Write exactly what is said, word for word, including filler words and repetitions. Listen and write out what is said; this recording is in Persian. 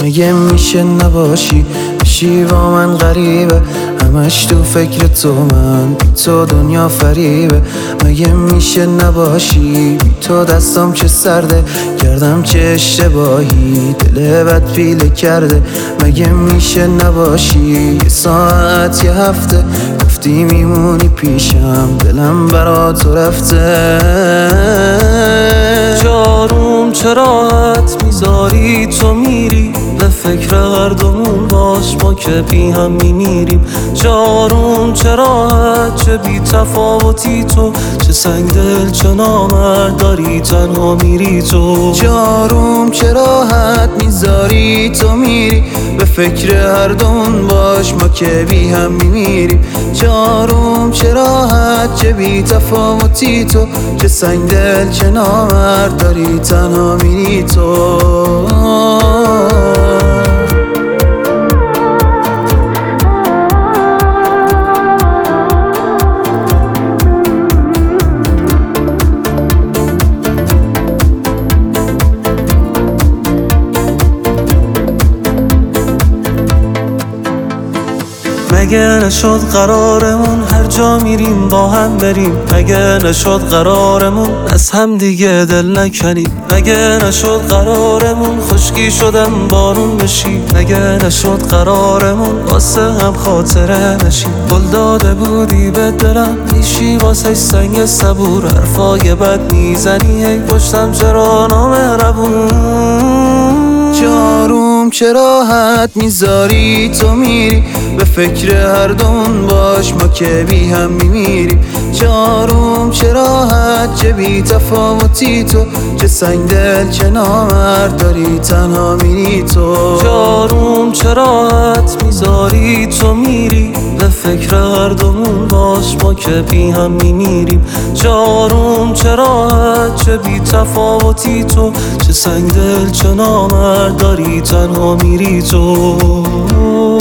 مگه میشه نباشی بشی با من غریبه همش تو فکر تو من بی تو دنیا فریبه مگه میشه نباشی بی تو دستم چه سرده کردم چه اشتباهی دل بد پیله کرده مگه میشه نباشی یه ساعت یه هفته گفتی میمونی پیشم دلم برا تو رفته جاروم چه راحت میذاری تو میری به فکر هر دومون باش ما که بی هم میمیریم جاروم چه راحت چه بی تفاوتی تو چه سنگ دل چه نامرد داری تنها میری تو جاروم چه راحت میذاری تو میری به فکر هر دومون باش ما که بی هم میمیریم جاروم چه راحت چه بی تفاوتی تو چه سنگ دل چه نامرد داری تنها میری تو مگه نشد قرارمون هر جا میریم با هم بریم مگه نشد قرارمون از هم دیگه دل نکنیم مگه نشد قرارمون خشکی شدم بارون بشیم مگه نشد قرارمون واسه هم خاطره نشیم گل داده بودی به دلم میشی واسه سنگ صبور حرفای بد میزنی هی پشتم چرا نامهربون جاروم چه راحت میذاری تو میری به فکر هر دومون باش ما که بی هم میمیریم جاروم چه راحت چه بی تفاوتی تو چه سنگ دل چه نامرد داری تنها میری تو جاروم چه راحت میذاری تو میری به فکر هر دومون باش ما که بی هم میمیریم جاروم چه راحت چه بی تفاوتی تو چه سنگ دل چه نامرد داری تنها میری تو